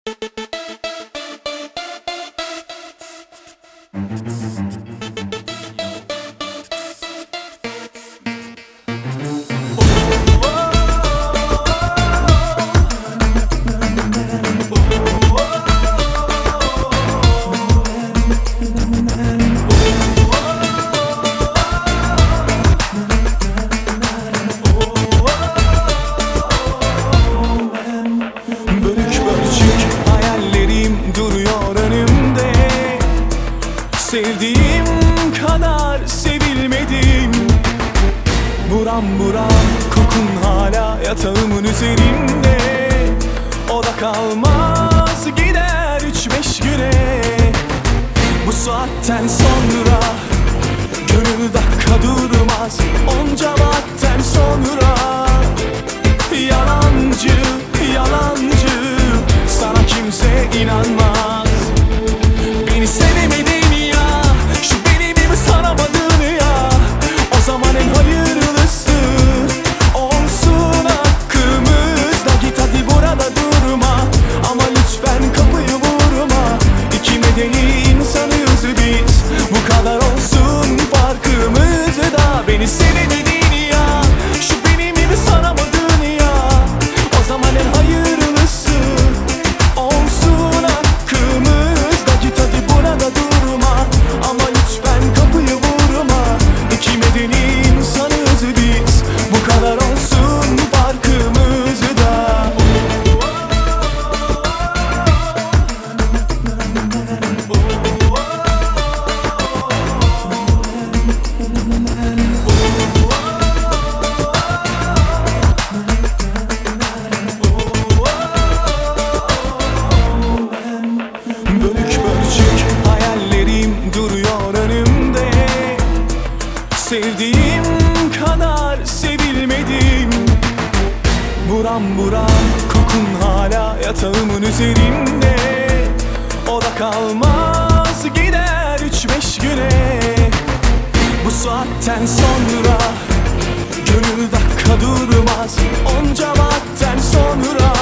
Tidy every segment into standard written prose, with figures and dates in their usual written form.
Sevdiğim kadar sevilmedim. Buram buram kokun hala yatağımın üzerinde. O da kalmaz gider 3-5 güne. Bu saatten sonra gönül dakika durmaz. Onca vakitten sonra yalancı yalancı, sana kimse inanmaz. Beni sevemedin, o zaman en hayırlısı olsun hakkımızda. Git hadi burada durma, ama lütfen kapıyı vurma. İki medeni insanız biz, bu kadar olsun farkımızda. Beni sevemedin ya, şu benim gibi sanamadın ya. O zaman en hayırlısı olsun hakkımızda. Git hadi burada durma, ama lütfen kapıyı vurma. İki medeni insanız biz, bu kadar olsun farkımızda. Bölük bölçük hayallerim duruyor önümde. Sevdiğim kadar sevilmedim. Buram buram kokun hala yatağımın üzerinde. O da kalmaz gider 3-5 güne. Bu saatten sonra gönül dakika durmaz. Onca vakitten sonra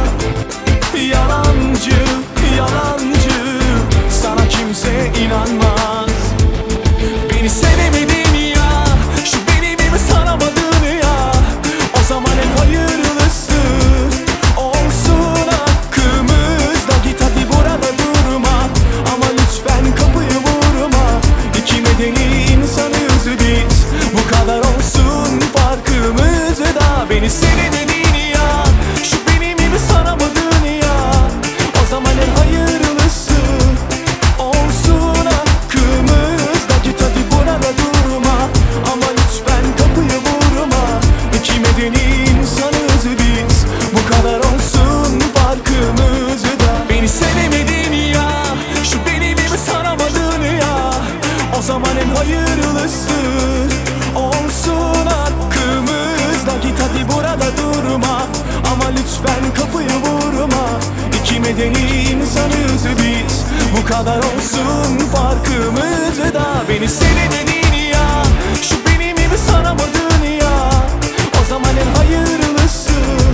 yalancı yalancı, sana kimse inanmaz. Beni sevemedin ya, şu benim gibi sanamadın ya. O zaman en hayırlısı olsun hakkımızda. Git hadi burada durma, ama lütfen kapıyı vurma. İki medeni insanız biz, bu kadar olsun farkımızda. Beni sevemedin ya, şu benim gibi sanamadın ya. O zaman en hayırlısı olsun hakkımızda. Git hadi burada durma, ama lütfen kapıyı vurma. İki medeni insanız biz, bu kadar olsun farkımızda. Beni sevemedin ya, şu benim gibi sanamadın ya. O zaman en hayırlısı olsun hakkımızda. Git hadi burada durma, ama lütfen kapıyı vurma. İki medeni insanız biz, bu kadar olsun farkımızda. Beni sevemedin ya, şu benim gibi sanamadın ya. O zaman en hayırlısı